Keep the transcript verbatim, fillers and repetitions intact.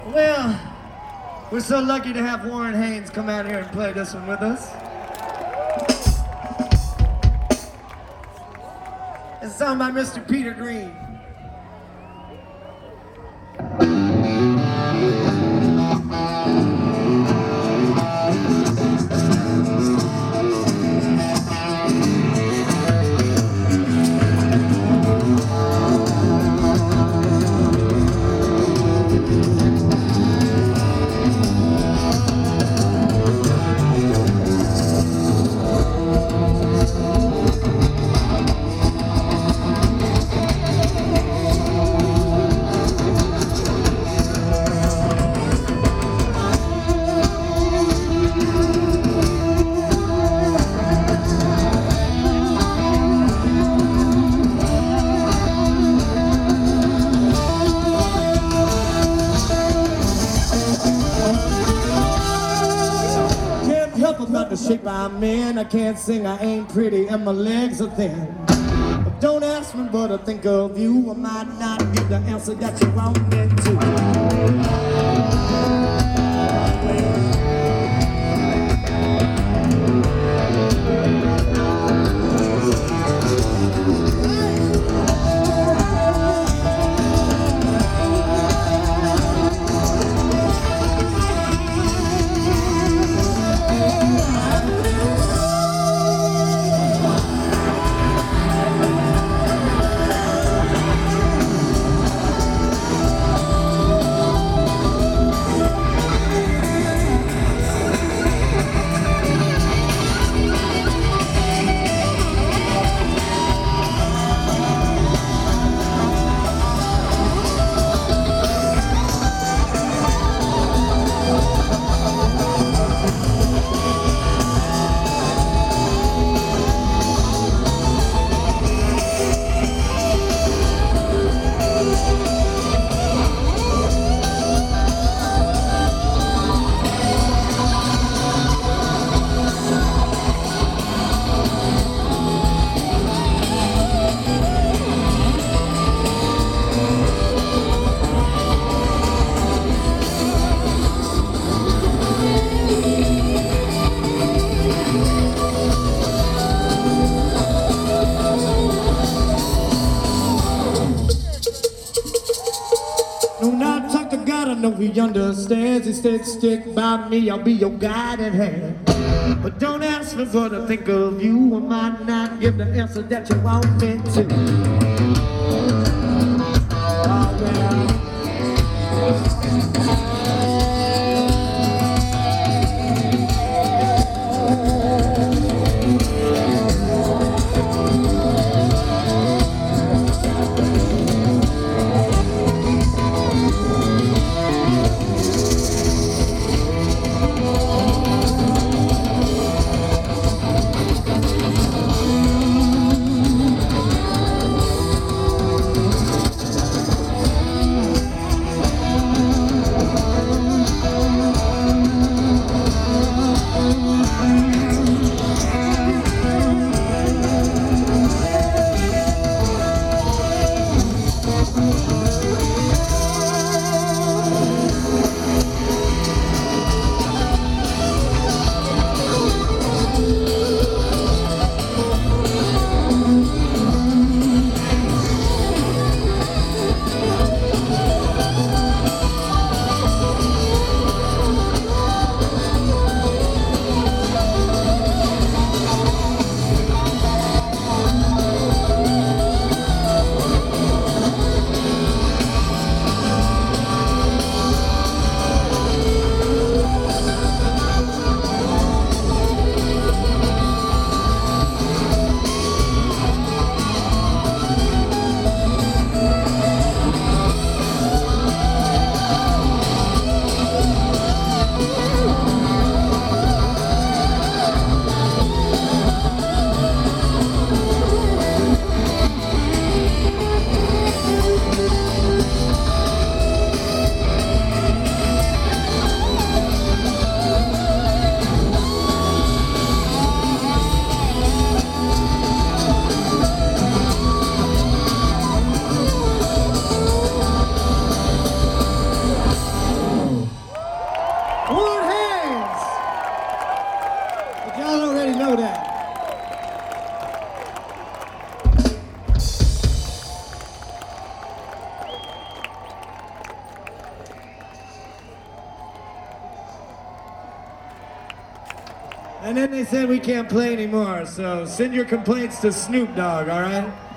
Well, we're so lucky to have Warren Haynes come out here and play this one with us. It's a song by Mister Peter Green. About the shape I'm in, I can't sing, I ain't pretty, and my legs are thin. But don't ask me what I think of you, I might not give the answer that you want me I know he understands, he said stick by me, I'll be your guiding hand. But don't ask me what I think of you, I might not give the answer that you want me to. Oh, well. And then they said we can't play anymore, so send your complaints to Snoop Dogg, all right?